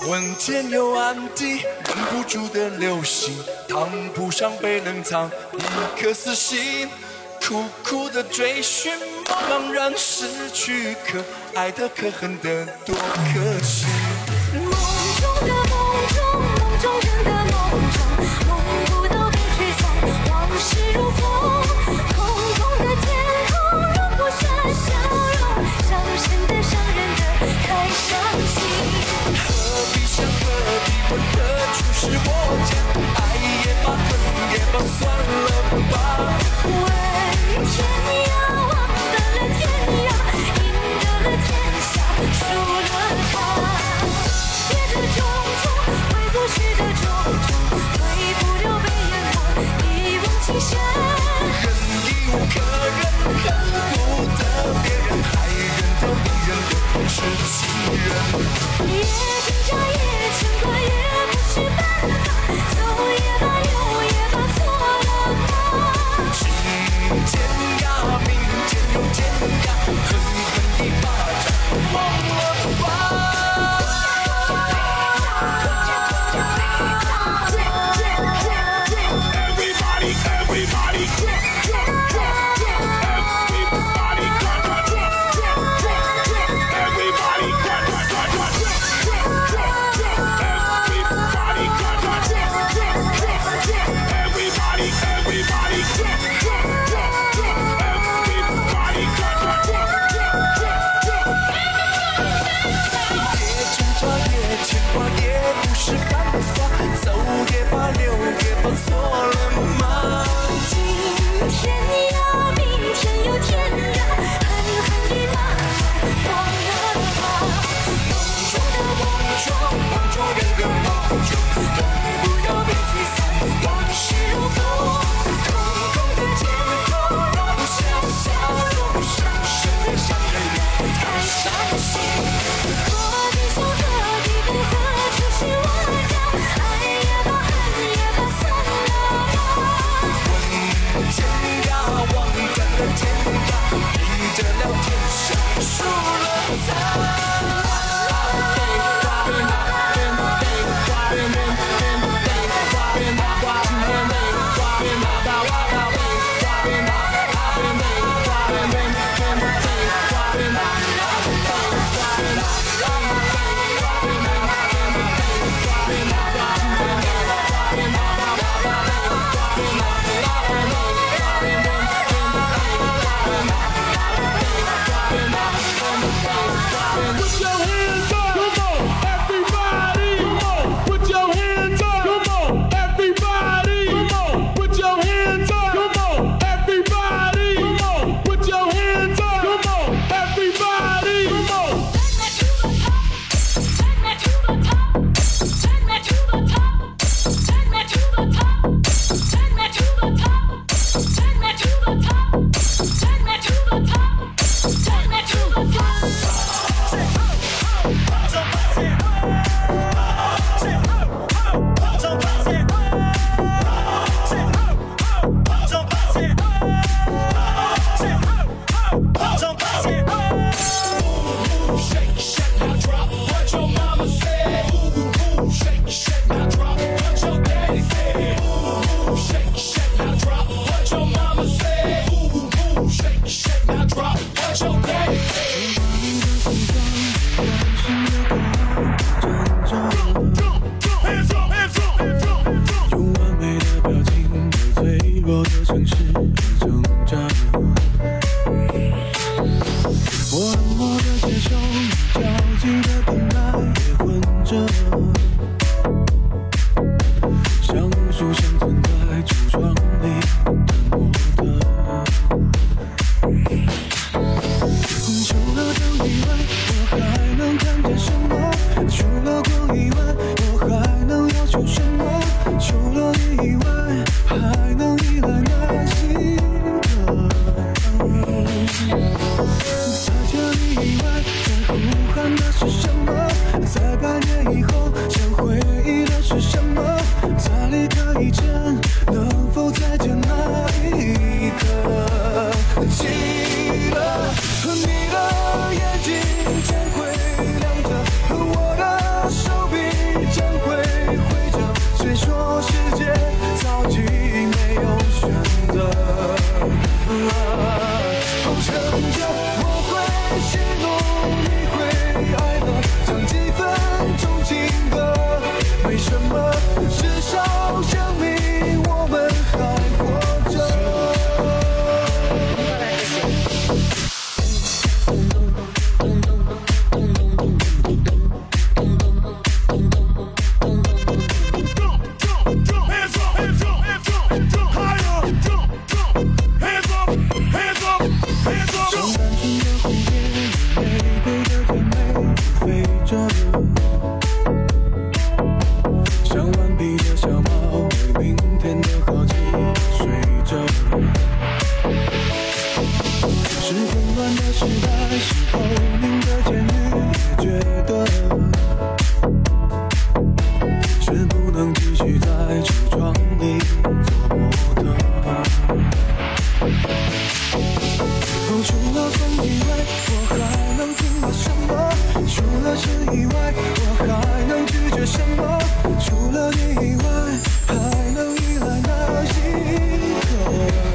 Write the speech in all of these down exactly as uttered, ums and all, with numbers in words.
闻天又暗地，忍不住的流星，烫不上被冷藏一颗死心，苦苦的追寻，茫然失去，可爱的可恨的多可惜。 梦中的梦中，梦中人的梦中，梦不到被吹散，往事如风，空空的天空容不下笑容，伤神的伤人的太伤心。 何必想何必问何处是我家，爱也罢恨也罢算了吧。 为天涯望断了天涯，赢得了天下，输了他。别的种种，回不去的种种，回不了被淹没一往情深。 忍亦无可忍，恨不得别人，还忍得比忍的是情人。 也挣扎也牵挂也不是办法，走也罢留也罢错了吗？ 今天呀明天又天涯，狠狠一巴掌忘了吧。Everybody, everybody, 混乱的时代，是透明的监狱，也觉得是不能继续在橱窗里做模特。哦，除了风以外，我还能听到什么？除了诗以外，我还能拒绝什么？除了你以外，还能依赖哪一个？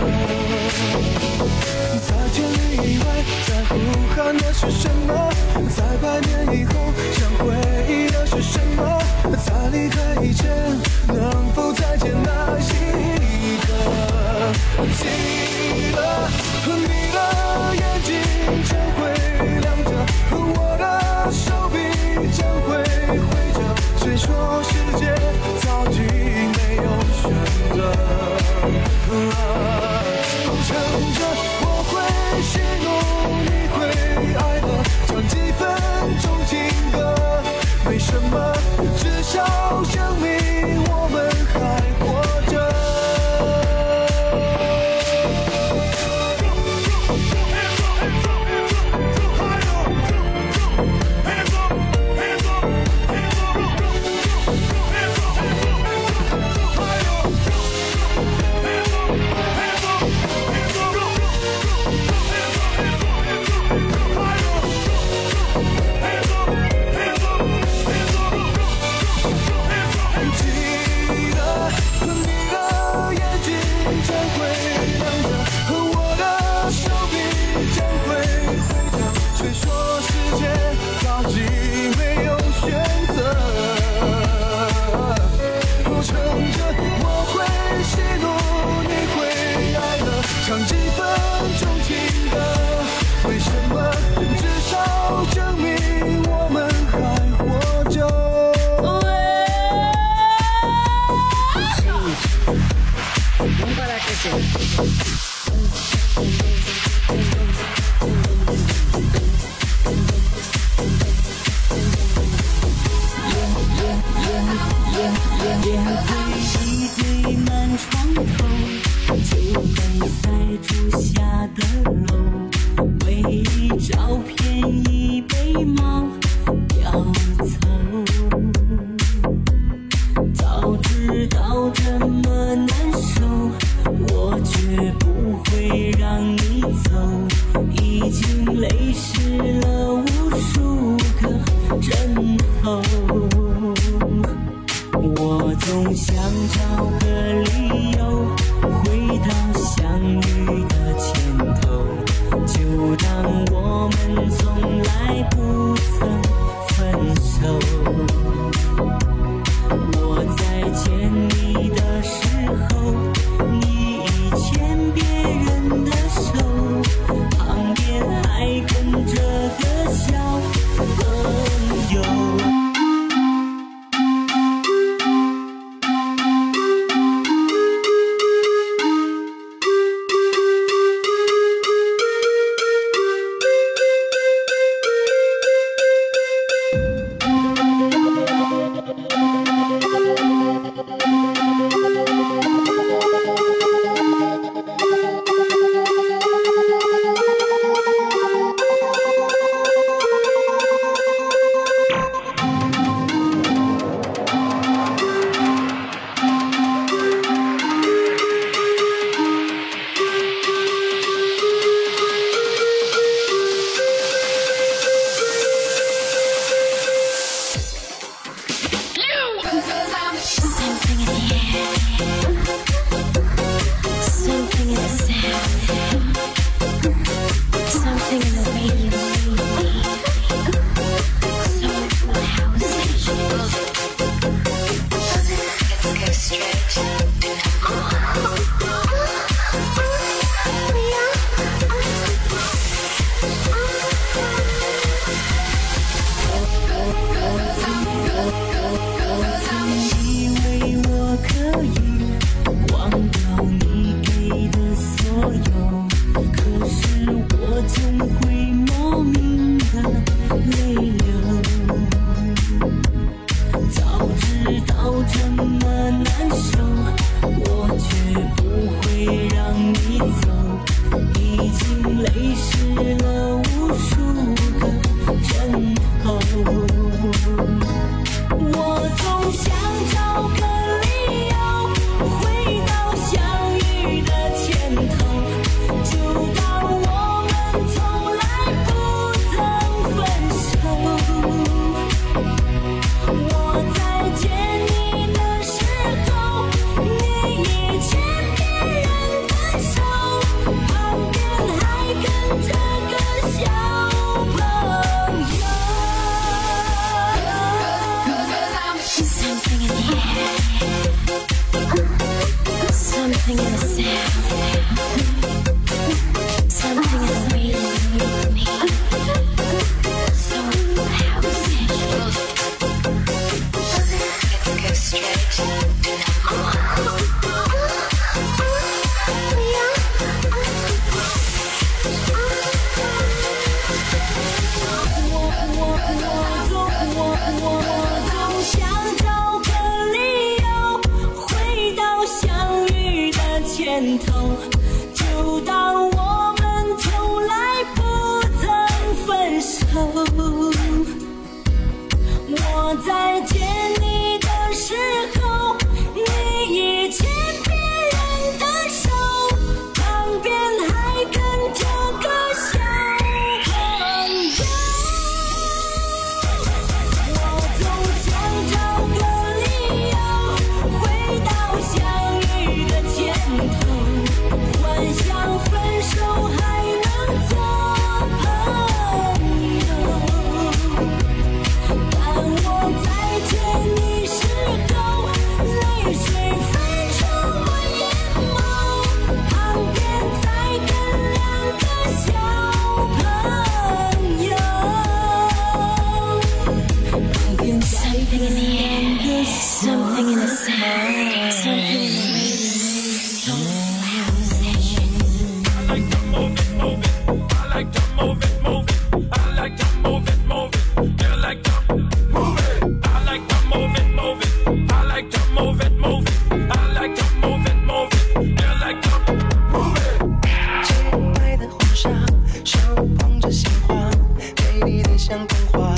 在千里以外，在呼喊的是什么？在百年以后，想回忆的是什么？在离开以前，能否再见那一刻？记得你的眼睛将会亮着，我的手臂将会挥着。谁说世界早已没有选择？乘着我会喜怒，你会哀乐，唱几分钟情歌，没什么，至少证明我们还活着。唱几分钟情歌，为什么？至少证明我们还活着。 烟灰一堆满床头，酒杯塞住下的楼，唯一照片已被猫叼走。早知道这么难受，我绝不会让你走，已经泪湿了无数个枕头。我总想找个理由回到相遇的前头，就当我们从来不曾分手。我在牵你的时候，你已牵别人的手，旁边还跟着个小朋友。 泪湿了无数个枕头。我总想找个理由回到相遇的前头，就当我们从来不曾分手。我在见你的时候，你已牵别人的手，旁边还跟着个小朋友。Something in the air, something in the sound, something in the way you move me, so how Let's go straight to number one. 头，就当我们从来不曾分手。我在见你的时候，你已牵别人的手，旁边还跟着个小朋友。我总想找个理由回到相遇的前头，幻想分手还能做朋友，但我在见你时候，泪水泛出我眼眸，旁边再跟两个小朋友，旁边再跟两个小朋友。Something in the sound, something in the radio, I like to move it, move it. I like to move it, move it. I like to move it, move it. You like to move it. I like to move it, move it. I like to move it, move it. I like to move it, move it. You like to move it. 洁白的婚纱，手捧着鲜花，美丽的像童话。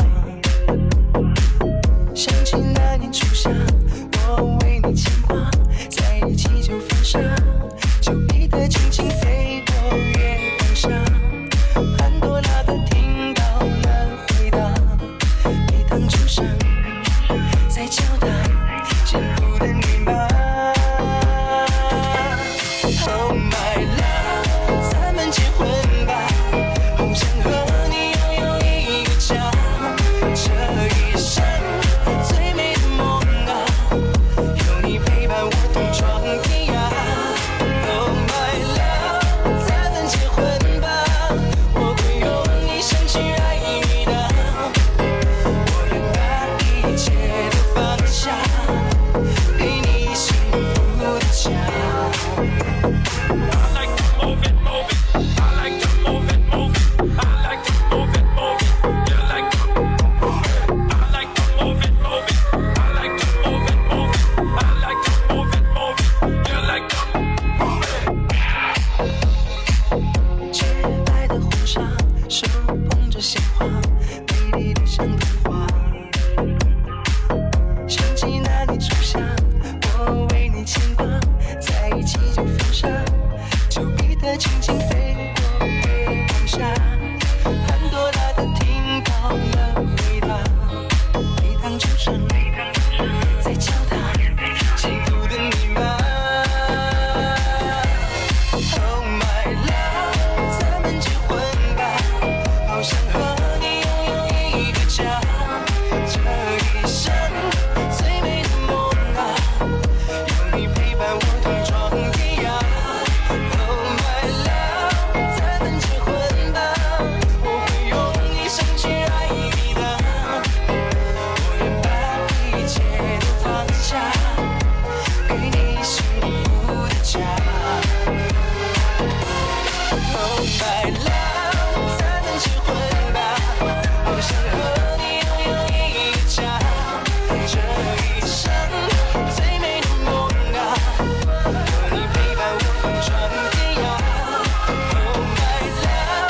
想起那年初夏，我为你牵挂，在一起就犯傻，就一的轻轻飞过月光下，潘多拉的听到了回答，每当出生在敲打幸福的密码。Oh my love， 咱们结婚吧，好想和你拥有一个家，这一生最美的梦啊，有你陪伴我同闯天涯。Oh my love， 咱们结婚吧，我会用一生去爱你的，我愿把一切都放下，给你幸福的家。I like to move it, move it. I like to move it, move it. I like to move it, move it. You like to move it. I like to move it, move it. I like to move it, move it. I like to move it, move it. You like to move it. 洁白的婚纱，手捧着鲜花，美丽的像童话。想起那年初夏，我为你牵挂，在一起就犯傻，就彼得轻轻飞过月光下，潘多拉的听到了回答，每当出生在敲打幸福的密码。Oh my love， 咱们结婚吧，好想和你拥有一个家，这一生最美的梦啊，有你陪伴我同闯天涯。Oh my love， 咱们结婚吧，我会用一生去爱你的，我愿把一切都放下，给你幸福的家。Oh my love， 咱们结婚吧，好想和你拥有一个家，这一生最美的梦啊，有你陪伴我同闯天涯。Oh my love，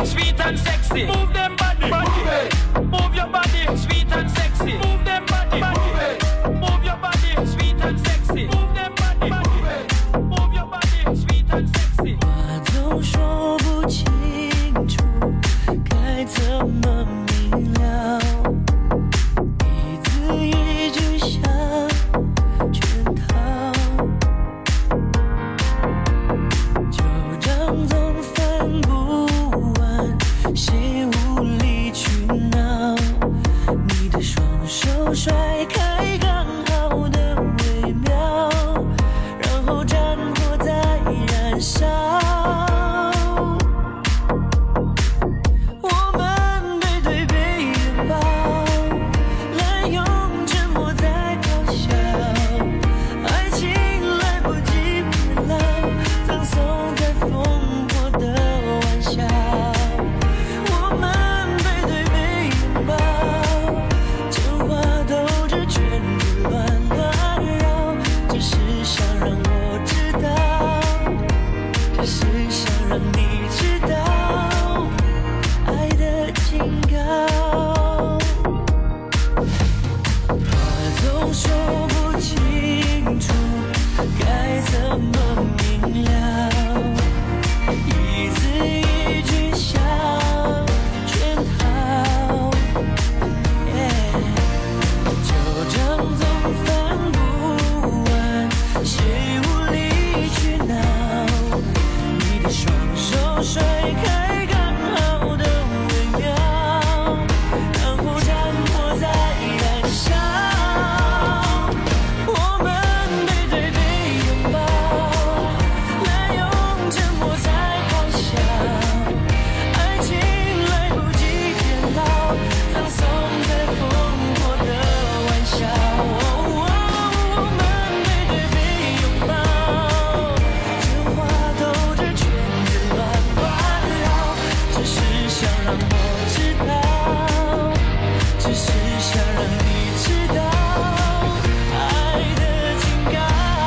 sweet and sexy. Move them body, body. Move your body, sweet and sexy. Move them body, body. Move your body, sweet and sexy. Move them body, body. Move your body, sweet and sexy. 话总说不清楚，该怎么明了？一字一句像圈套，旧账总翻不完，谁无理取闹？你的双手甩开刚好的微妙，然后战火在燃烧。我们背对背拥抱，滥用沉默在咆哮，爱情来不及变老，葬送在烽火的玩笑。我们背对背拥抱，真话兜着圈子乱乱绕，只是想让我知道，只是想让你知道爱的警告。话总说不清楚，该怎么明了？一字一句像圈套，旧账总翻不完，谁无理取闹？你的双手甩开刚好的微妙，然后战火在燃烧。我们背对背拥抱，滥用沉默在咆哮，爱情来不及变老，葬送在烽火的玩笑。我们背对背拥抱，真话兜着圈子乱乱绕，只是想让我知道，只是想让你知道爱的警告。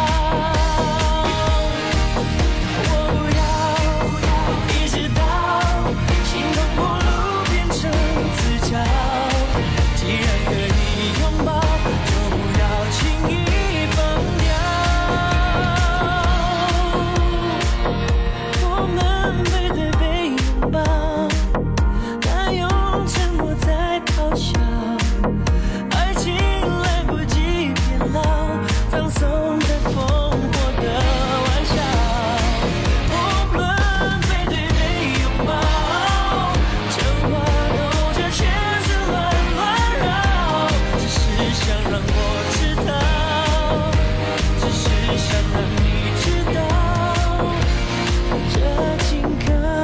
我不要一直到心痛破路变成自嘲，既然可以拥抱，就不要轻易放掉。我们背对背拥抱，滥用沉默在咆哮，爱情来不及变老，葬送在烽火的玩笑。我们背对背拥抱，真话兜着圈子乱乱绕，只是想让我知道，只是想让你知道这警告，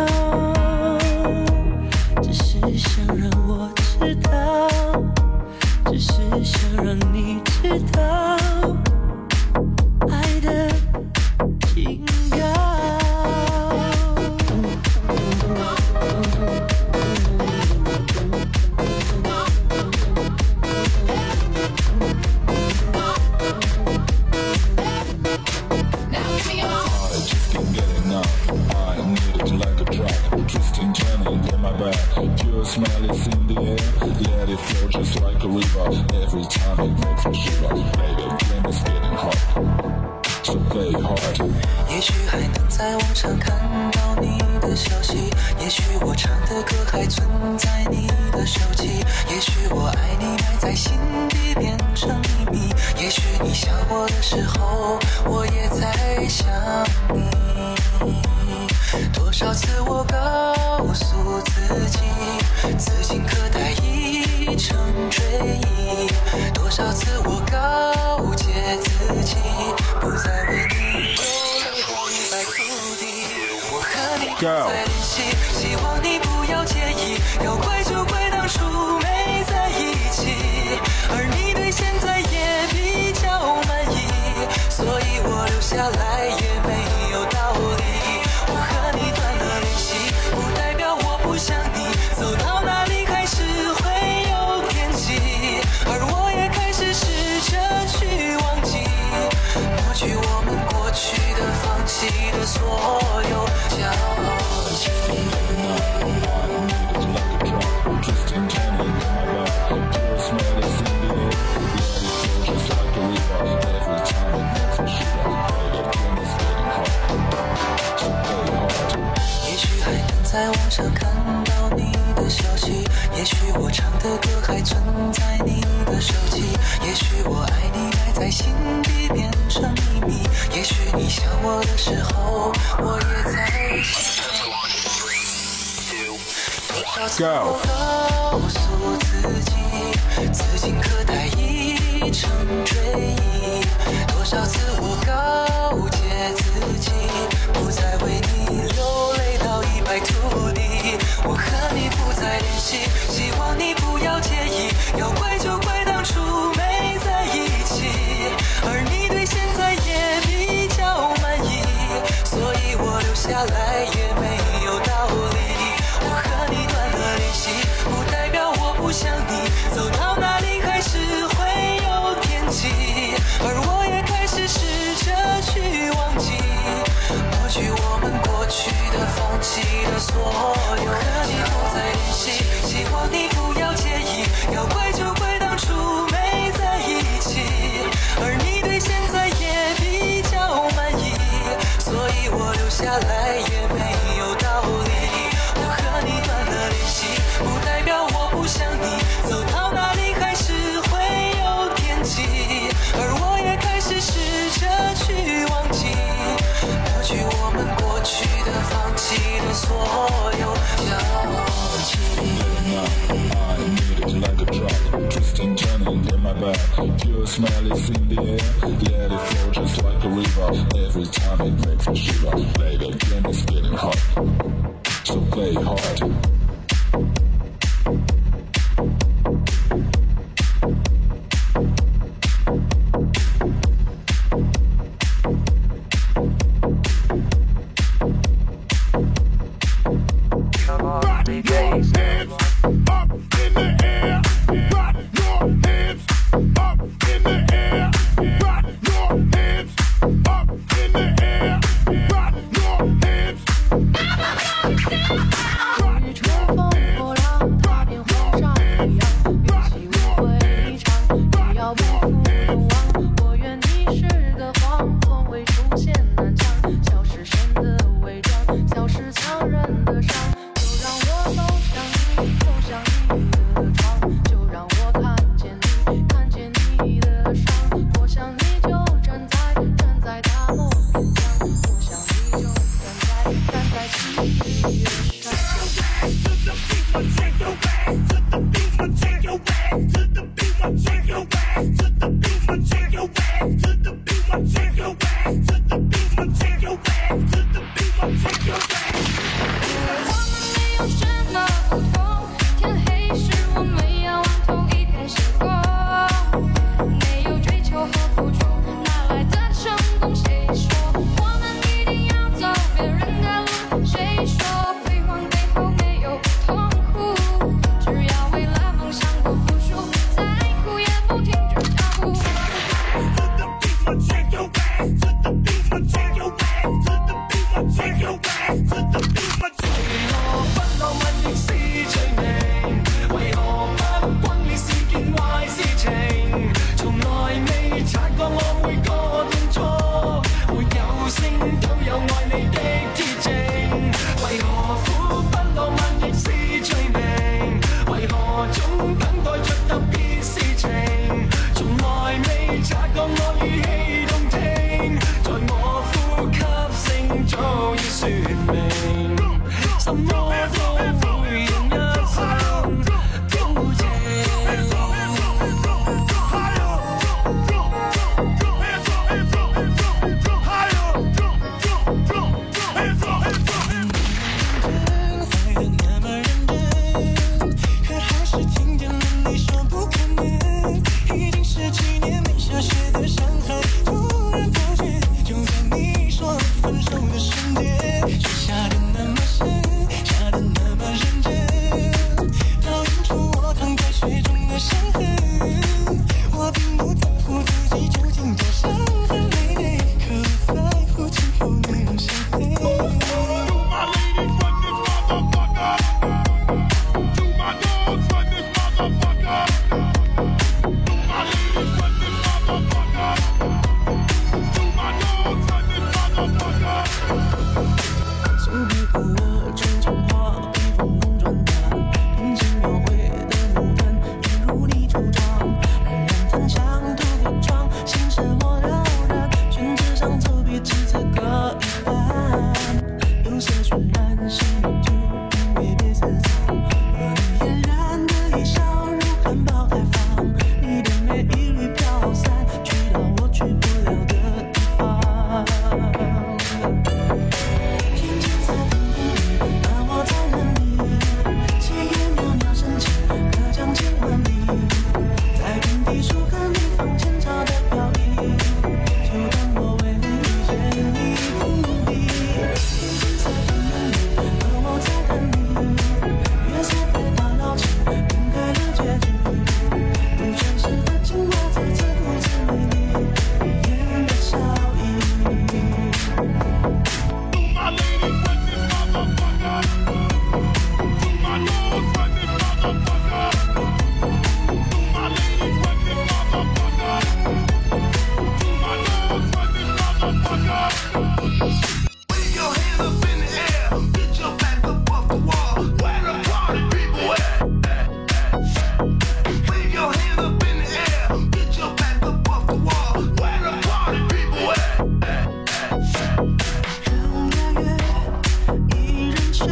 只是想让我知道，只是想让你知道爱的警告。 Now give me your I just can't get enough. I need it like a drug. Twisting, turning in my back. Pure smell is in the air. Let it flow just like a river. Every time it makes me shiver. Baby, game is getting hot. So play hard. 也许还能在网上看到你的消息，也许我唱的歌还存在你的手机，也许我爱你埋在心底变成秘密，也许你想我的时候，我也在想你。多少次我告诉自己，此情可待已成追忆，多少次我告诫自己，不再为你流泪到一败涂地。我和你还在联系，希望你不要介意，要怪就怪当初没在一起，而你对现在也比较满意，所以我留下来也没有道理。我和你断了联系，不代表我不想你，走到哪里开始会有天际，而我也开始试着去忘记，抹去我们过去的、放弃的所有交集。 在网上看到你的消息，也许我唱的歌还存在你的手机，也许我爱你埋在心底变成秘密，也许你想我的时候，我也在想。多少次我告诉自己，此情可待已成追忆，多少次我告诫自己，不再为你流泪到一败涂地。我和你不再联系，希望你不要介意，要怪就怪当初没在一起，而你对现在也比较满意，所以我留下来也没有道理。我和你断了联系，不代表我不想你，走到哪里还是会有惦记，而我也开始试着去忘记，抹去我们过去的放弃的所有。和你不再联系，希望你不要介意，要怪就怪当初没在一起，而你对现在也比较满意，所以我留下来也没有道理。我和你断了联系，不代表我不想你，走到哪里还是会有惦记，而我也开始试着去忘记，抹去我们过去的放弃的所有交集。 I need it like a drug, twisting, turning in my back. Pure smell is in the air, let it flow just like a river. Every time it makes me shiver. Play the game, it's getting hot, so play hard. Rock your hands up in the air. Rock your hands up in the air. Rock your hands up in the air. Rock your hands. 雨春风破浪，踏遍黄沙一样，运气无会长，也要不负众望。我愿你是个谎，从未出现南墙，消失神的伪装，消失强忍的伤。就让我走向你，走向你的窗，就让我看见你，看见你的伤。我想你就站在站在大漠边疆，我想你就站在站在七里的山。我们没有什么不同，天黑时我们仰望同一片星空，没有追求和付出，哪来的成功？谁说我们一定要走别人的路？谁说辉煌背后没有痛苦？只要为了梦想不服输。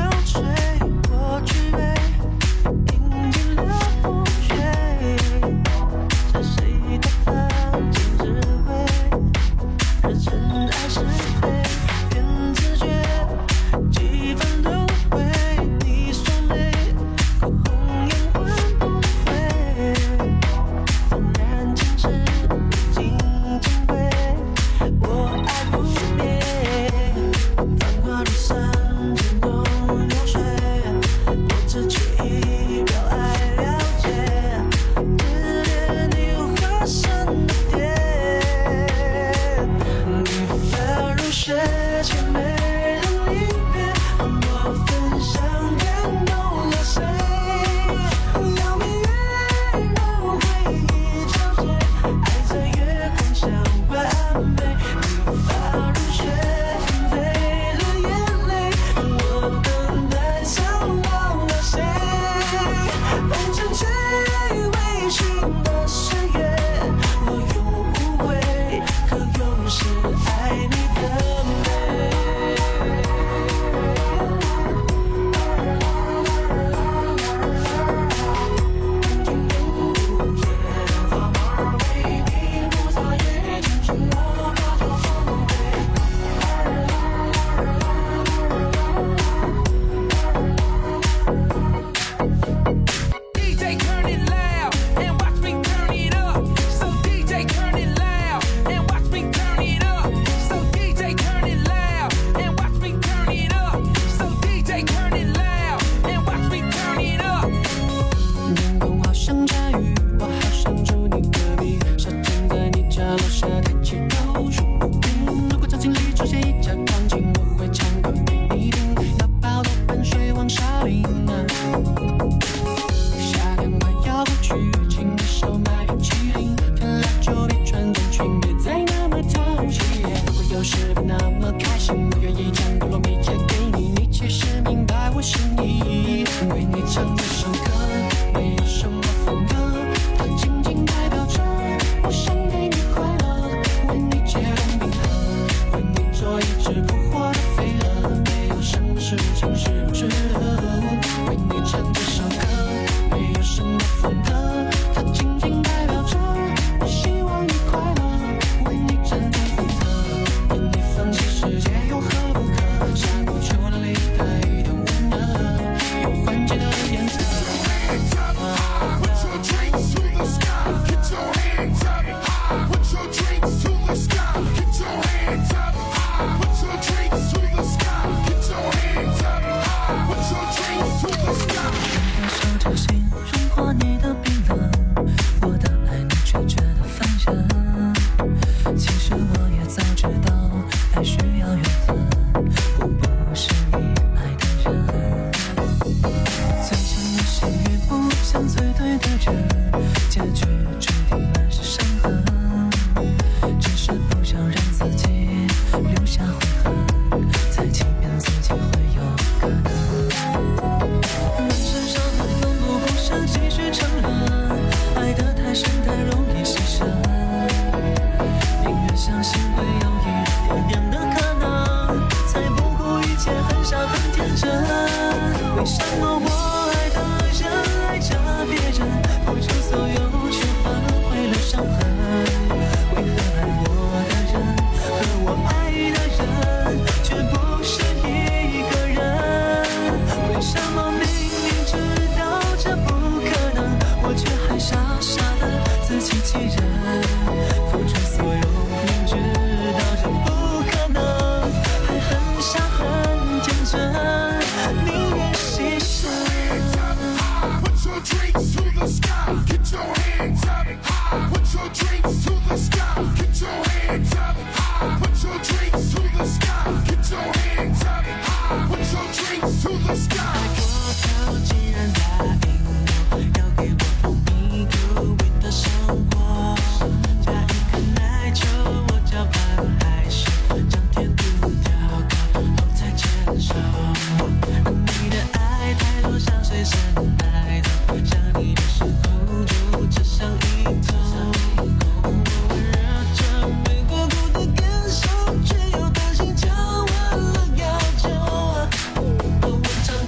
我唱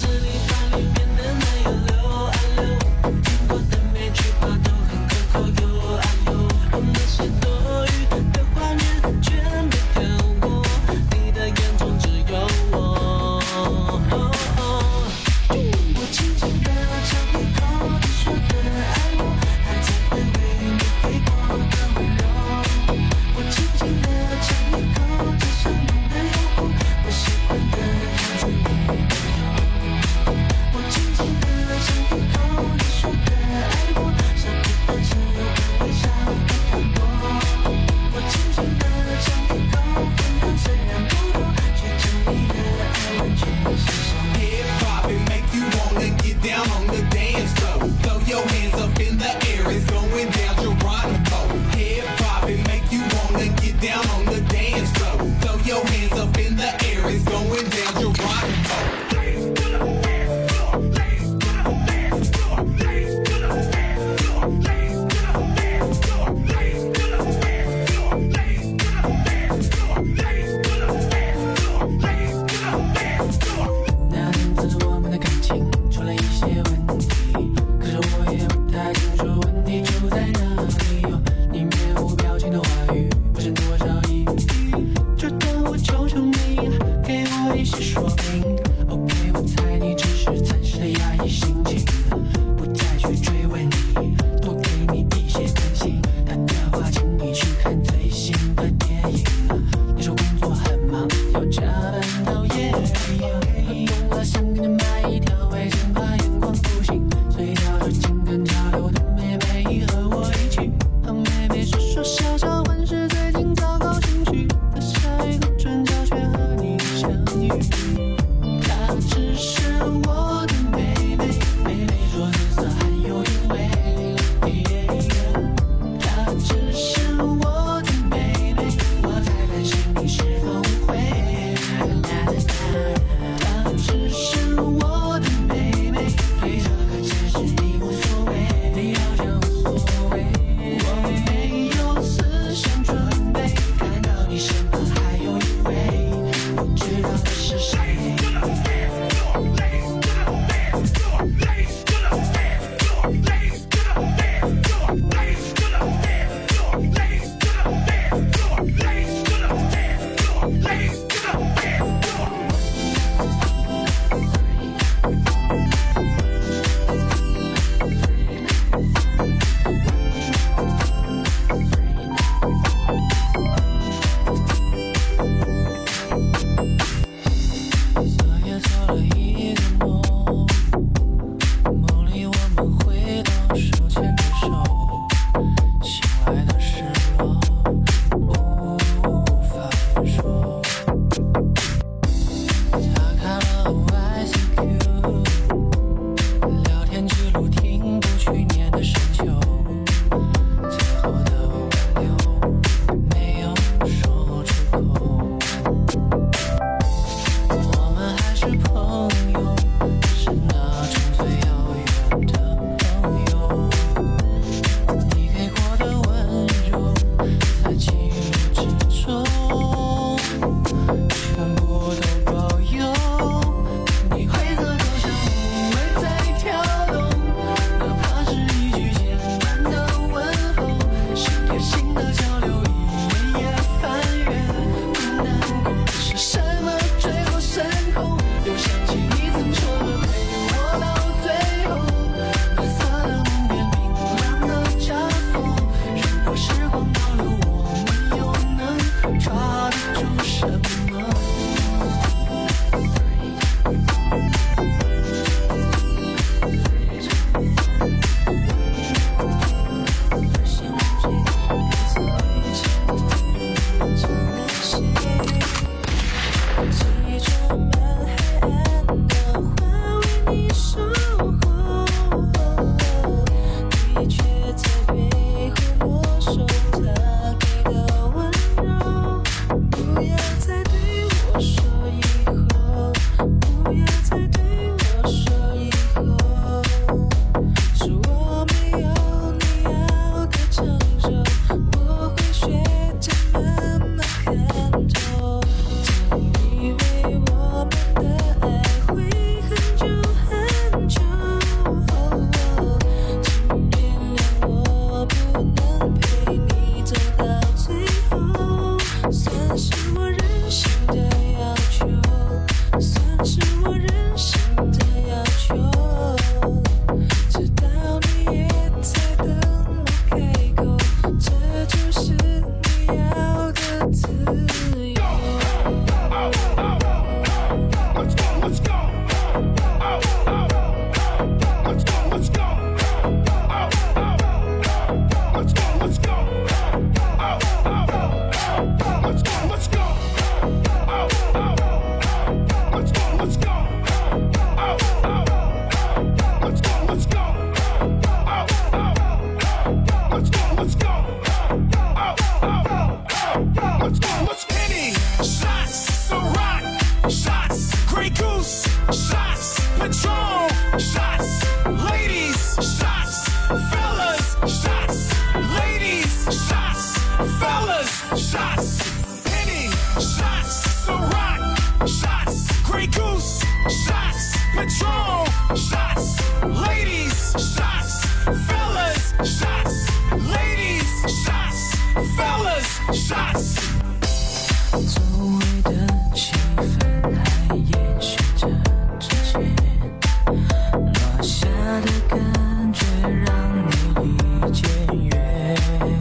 Patrol shots, ladies shots, fellas shots, ladies shots, fellas shots, Penny shots, Ciroc shots, Grey Goose shots, Patrol shots, ladies shots, fellas shots, ladies shots, fellas shots。 周围的气氛还延续着之前落下的感觉，让你离渐远。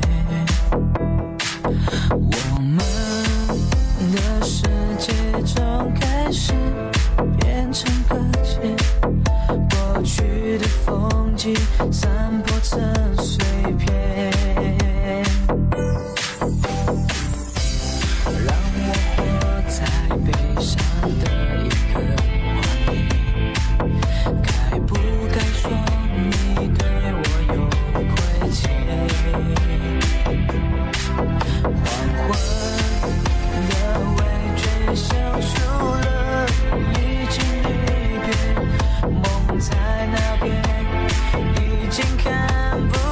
我们的世界从开始变成搁浅，过去的风景散播成碎片。让我活在悲伤的一个画面，该不该说你对我有亏欠？黄昏的微醉消除了已经离别，梦在那边已经看不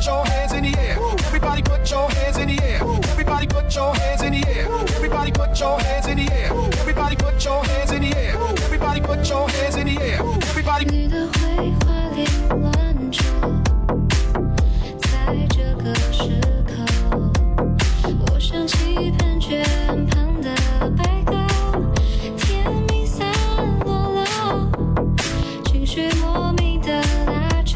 put your hands in the air. Everybody put your hands in the air. Everybody put your hands in the air. Everybody put your hands in the air. Everybody put your hands in the air. Everybody put your hands in the air. Everybody. 你的绘画里乱着，在这个时刻，我想起喷泉旁的白鸽，甜蜜散落了，情绪莫名的拉扯，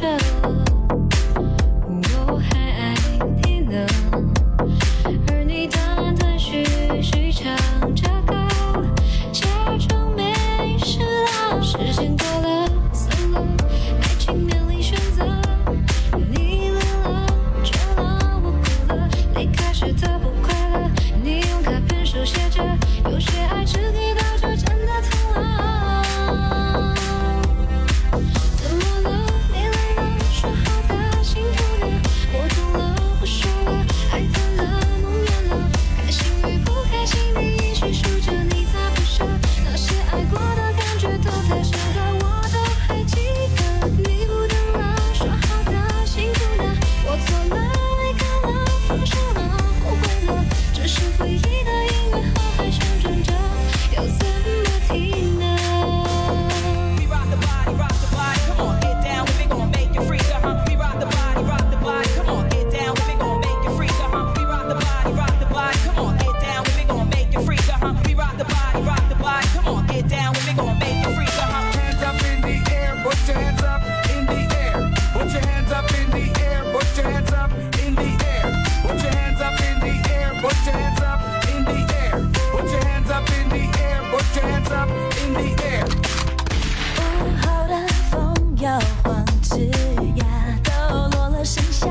我还爱你呢，而你断断续续唱着歌，假装没事了，时间过了，散了，爱情面临选择，你冷了，倦了，我哭了，离开时的不快乐，你用卡片手写着，有些爱只给到就真的痛了。怎么了？你累了？说好的幸福呢？我懂了，不说了，爱淡了，梦远了，开心与不开心的一起数着，你咋不舍？那些爱过的感觉都太深刻，我都还记得。你不等了，说好的幸福呢？我错了，离开了，放手了，后悔了，只是回忆的音乐盒还旋转着，要怎么停呢？ We rock the body, rock the body, come on, get down with me, gon' make you freak, uh-huh. We rock the body, rock the body, come on, get down with me, gon' make you freak, uh-huh. We rock the body, rock the body, come on, get down with me, gon' make you freak, uh-huh. We rock the body, rock the body, come on, get down with me, gon' make you freak, uh-huh. Hands up in the air, put your hands up in the air. Put your hands up in the air, put your hands up in the air. Put your hands up in the air, put your hands up in the air. Put your hands up in the air, put your hands up in the air. 午后的风摇晃，枝桠都落了盛夏。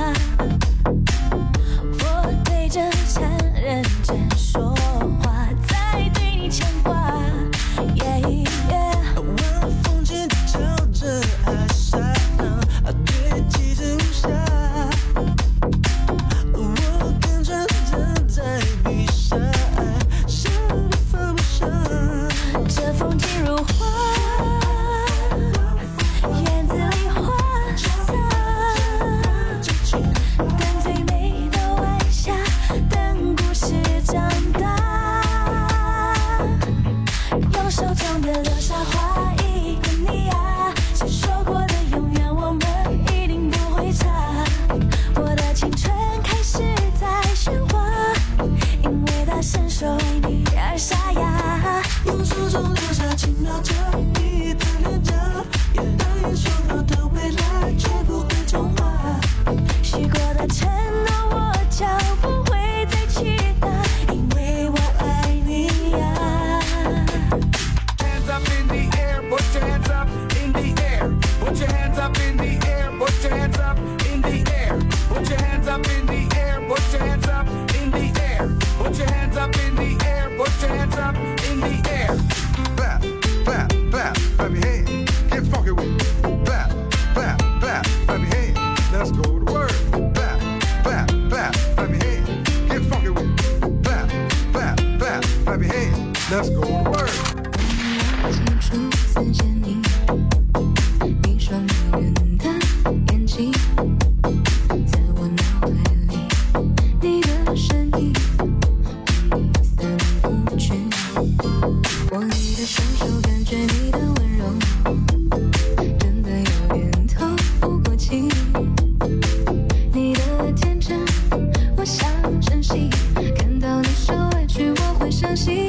我对着墙认真说话，在对你牵挂。Yeah, yeah. 晚风间照着爱沙浪，堆积着无暇。我跟着正在闭上，想你放不下。 这风景如画，院子里花洒，等最美的晚霞，等故事长大。用手中的留下画一个你啊，谁说过的永远我们一定不会差。我的青春开始在喧哗，因为它深受为你而沙哑。 用手中留下轻描着你的脸颊，也难言说好的未来绝不会重画。 许过的承诺我就不会再期待，因为我爱你呀。 Hands up in the air, put your hands up in the air. Put your hands up in the air, put your hands up in the air. Put your hands up in the air, put your hands up in the air. Put your hands up in the air, put your hands up in the air. Clap, clap, clap, clap your hands. Get funky with it. Clap, clap, clap, clap your hands. Let's go to work. Clap, clap, clap, clap your hands. Get funky with it. Clap, clap, clap, clap your hands. Let's go to work. 清楚次见你，一双迷人的眼睛，在我脑海里，你的身影挥散不去。握你的双手，感觉你的温柔，真的有源头不过期。你的天真，我想珍惜，看到你受委屈，我会伤心。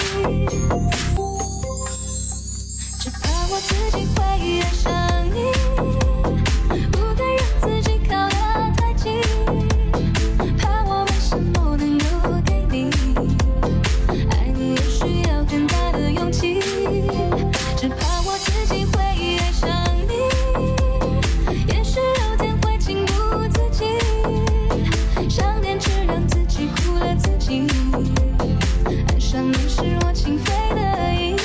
只怕我自己会爱上你，不敢让自己靠得太近，怕我没什么能够给你，爱你也需要很大的勇气。只怕我自己会爱上你，也许有天会情不自禁，想念只让自己苦了自己，爱上你是我情非得已。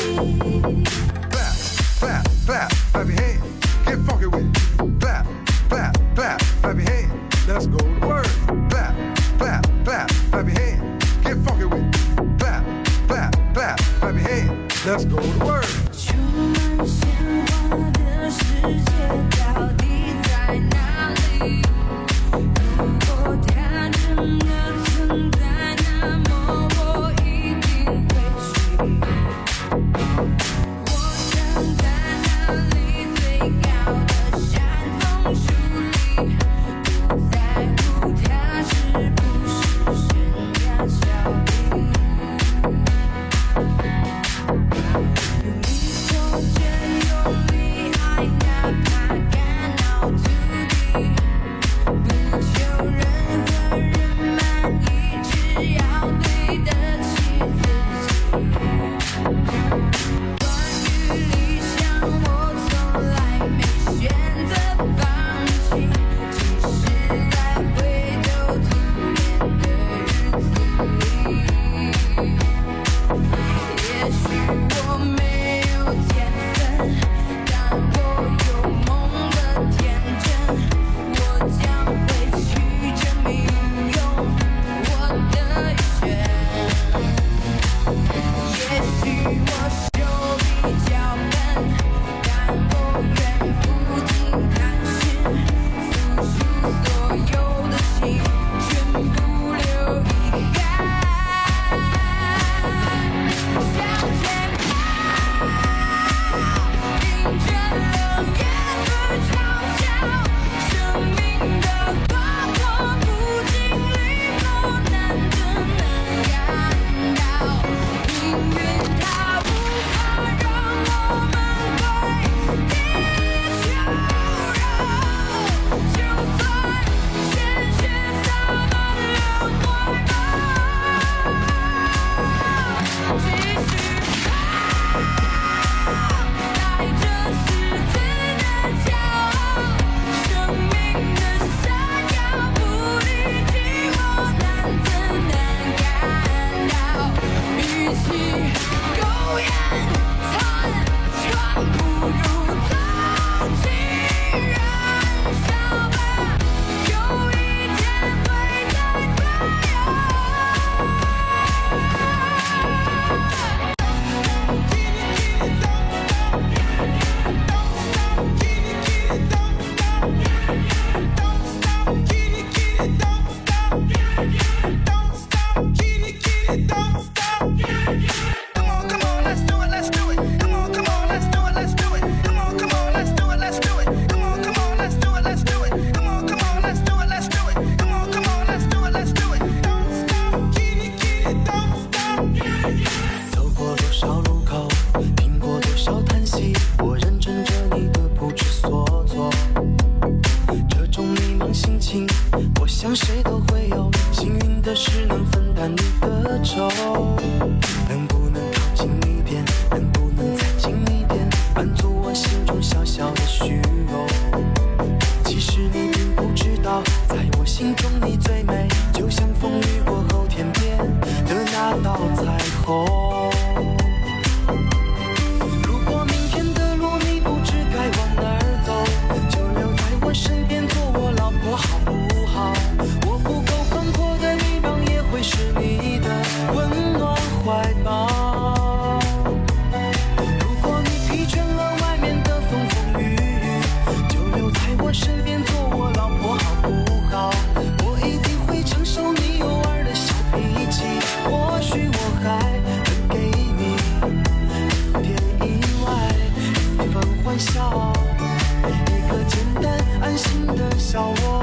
Clap, clap, clap your hands. Get funky with it. Clap, clap, clap, clap your hands. Let's go to work. Clap, clap, clap, clap your hands. Get funky with it. Clap, clap, clap, clap your hands. Let's go to work. 充满鲜花的世界到底在哪里？ 想谁都会有，幸运的是能分担你的愁。能不能靠近一点，能不能再近一点，满足我心中小小的虚荣。其实你并不知道，在我心中你最美，就像风雨过后天边的那道彩虹。如果明天的路你不知该往哪儿走，就留在我身边做我老婆好不好？我不够宽阔的臂膀也会是你的温暖怀抱。如果你疲倦了外面的风风雨雨，就留在我身边做我老婆好不好？我一定会承受你偶尔的小脾气，或许我还能给你一点意外，一份欢笑，一个简单安心的小窝。